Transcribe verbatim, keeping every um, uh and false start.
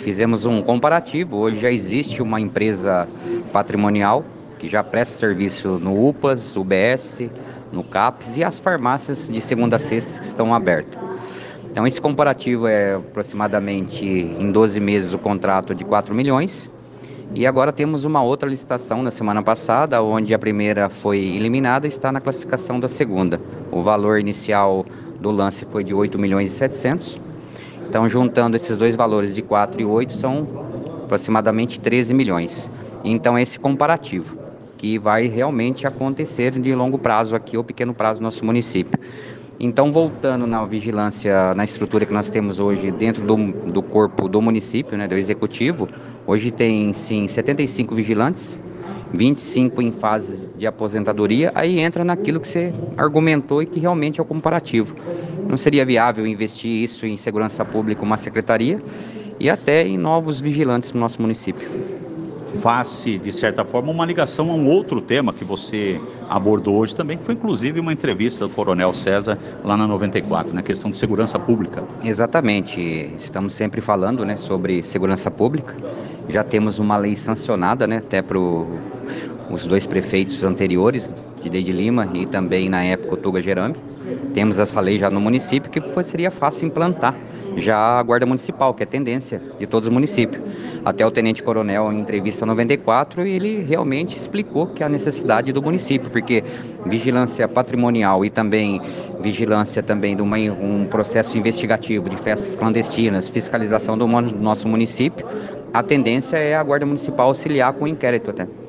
fizemos um comparativo. Hoje já existe uma empresa patrimonial que já presta serviço no UPAS, U B S, no CAPES e as farmácias de segunda a sexta que estão abertas. Então esse comparativo é aproximadamente em doze meses o contrato de quatro milhões. E agora temos uma outra licitação na semana passada, onde a primeira foi eliminada e está na classificação da segunda. O valor inicial do lance foi de oito milhões e setecentos. Então, juntando esses dois valores de quatro e oito, são aproximadamente treze milhões. Então, esse comparativo, que vai realmente acontecer de longo prazo aqui, ou pequeno prazo no nosso município. Então, voltando na vigilância, na estrutura que nós temos hoje dentro do, do corpo do município, né, do executivo, hoje tem, sim, setenta e cinco vigilantes, vinte e cinco em fases de aposentadoria, aí entra naquilo que você argumentou e que realmente é o comparativo. Não seria viável investir isso em segurança pública, uma secretaria, e até em novos vigilantes no nosso município. Faz-se, de certa forma, uma ligação a um outro tema que você abordou hoje também, que foi inclusive uma entrevista do Coronel César lá na noventa e quatro, na questão de segurança pública. Exatamente, estamos sempre falando, né, sobre segurança pública. Já temos uma lei sancionada, né, até para os dois prefeitos anteriores, de Deide Lima e também na época o Tuga Gerami. Temos essa lei já no município, que foi, seria fácil implantar já a Guarda Municipal, que é tendência de todos os municípios. Até o Tenente Coronel, em entrevista noventa e quatro, ele realmente explicou que a necessidade do município, porque vigilância patrimonial e também vigilância também de uma, um processo investigativo de festas clandestinas, fiscalização do nosso município, a tendência é a Guarda Municipal auxiliar com o inquérito até.